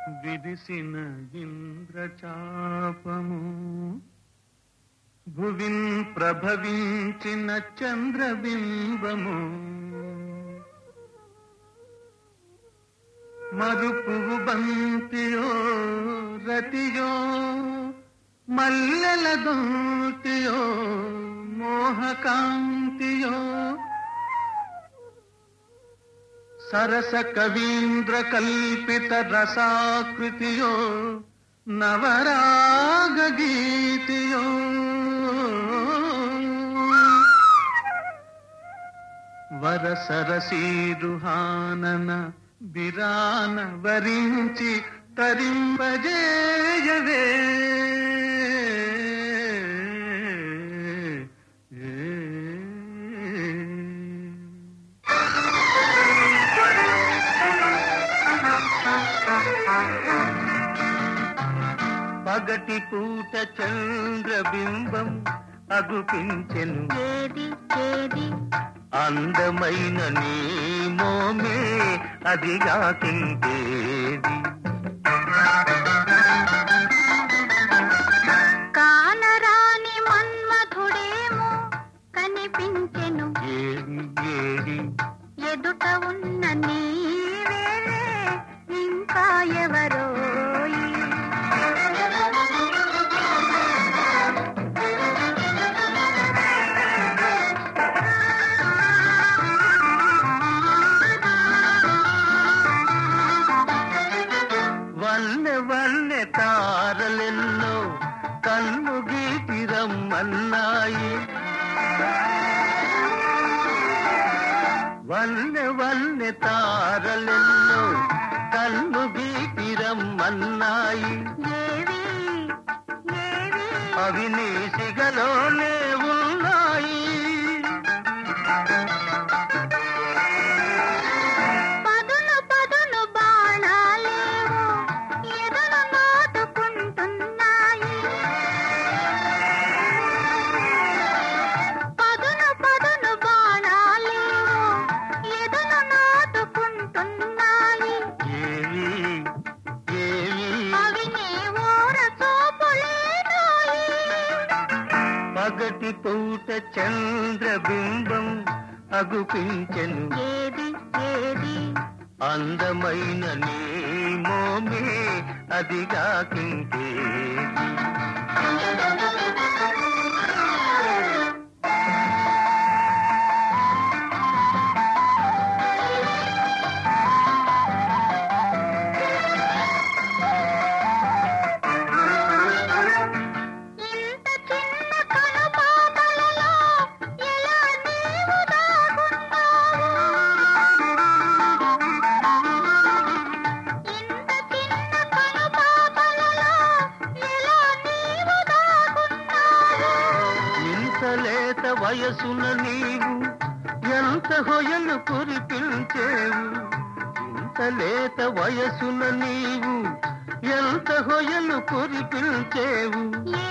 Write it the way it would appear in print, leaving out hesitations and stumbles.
విరిసిన ఇంద్రచాపము భువిన్ ప్రభవించిన చంద్రబింబము మరుపువు బంతియో రతియో మల్లెల దూతియో మోహకాంతియో సరస కవీంద్ర కల్పిత రసాకృతియో నవరాగ గీతియో వరసరసీరుహానన బిరాన వరించి తరింపజేయవే పగటి పూట చంద్రబింబం అగుపించెను ఏది ఏది అందమైన నీ మోమే అదిగా తింటేది కానరాని మన్మధుడేమో కనిపించెను ఏది ఏది ఎదుట ఉన్న నీవేలే ఇంకా ఎవరోయి వల్లె వల్లె తారలెన్నో కన్ను గీటి రమ్మన్నాయి వల్లె వల్లె తారలెన్నో కన్ను గీటి రమ్మన్నాయి ఏవి ఏవి అవి నీ సిగలోనే ఉన్నాయి పదును పదును బాణాలేవో ఎదను నాటుకుంటున్నాయి పదును పదును బాణాలేవో ఎదను నాటుకుంటున్నాయి ఏవి ఏవి అవి నీ ఊర చూపులేనోయి పగటి పూట చంద్రబింబం అగుపించెను ఏది ఏది అందమైన నీ మోమే అదిగా తింటేది ఇంత చిన్న కనుపాపలలో ఎలా నీవు దాగున్నావు ఇంత చిన్న కనుపాపలలో ఎలా నీవు దాగున్నావు ఇంత లేత వయసున నీవు ఎంత హొయలు కురిపించేవు ఇంత లేత వయసున నీవు ఎంత హొయలు కురిపించేవు